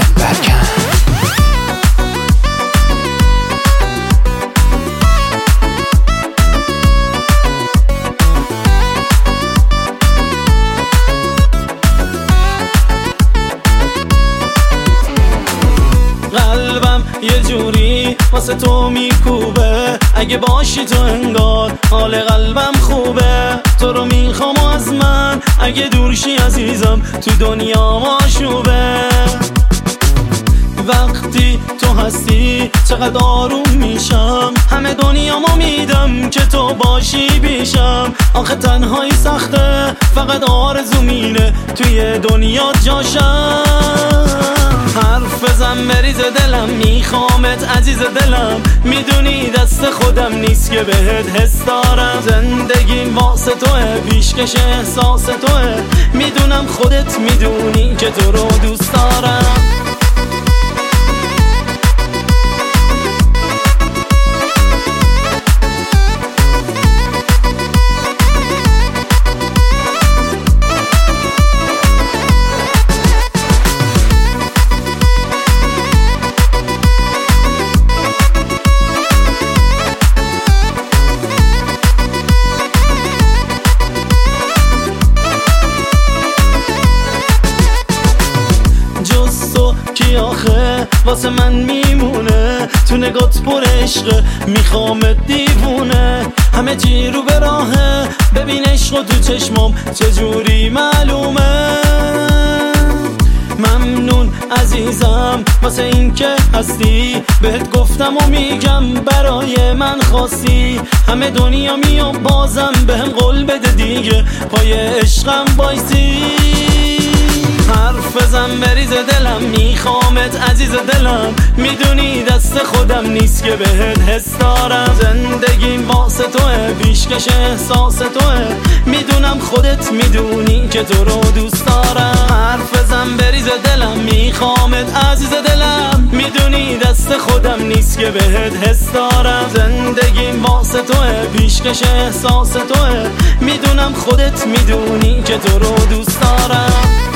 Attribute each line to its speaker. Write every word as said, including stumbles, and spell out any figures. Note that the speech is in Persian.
Speaker 1: برکن.
Speaker 2: قلبم یه جوری واسه تو میکوبه، اگه باشی تو انگار حال قلبم خوبه. تو رو میخوام از من، اگه دورشی عزیزم تو دنیا ماشوبه. وقتی تو هستی چقدر آروم میشم، همه دنیامو میدم که تو باشی بیشم. آخه تنهایی سخته، فقط آرزو مینه توی دنیا جاشم. حرف بزن بریز دلم، میخوامت عزیز دلم، میدونی دست خودم نیست که بهت حس دارم. زندگیم واسه توه، پیشکش احساس توه، میدونم خودت میدونی که تو رو دوست دارم. کی آخه واسه من میمونه، تو نگات پر عشقه، میخوامت دیوونه. همه چی رو به راهه، ببین عشق تو چشمام چجوری معلومه. ممنون عزیزم واسه این که هستی، بهت گفتم و میگم برای من خواستی. همه دنیا میام بازم بهم قول بده دیگه، پای عشقم بایستی. حرف بزن بریز دلم، میخوامت عزیز دلم، میدونی دست خودم نیست که بهت حس دارم. زندگیم واسه توه، پیشکش احساس توه، میدونم خودت میدونی که تو رو دوست دارم. حرف بزن بریز دلم، میخوامت عزیز دلم، میدونی دست خودم نیست که بهت حس دارم. زندگیم واسه توه، پیشکش احساس توه، میدونم خودت میدونی که تو رو دوست دارم.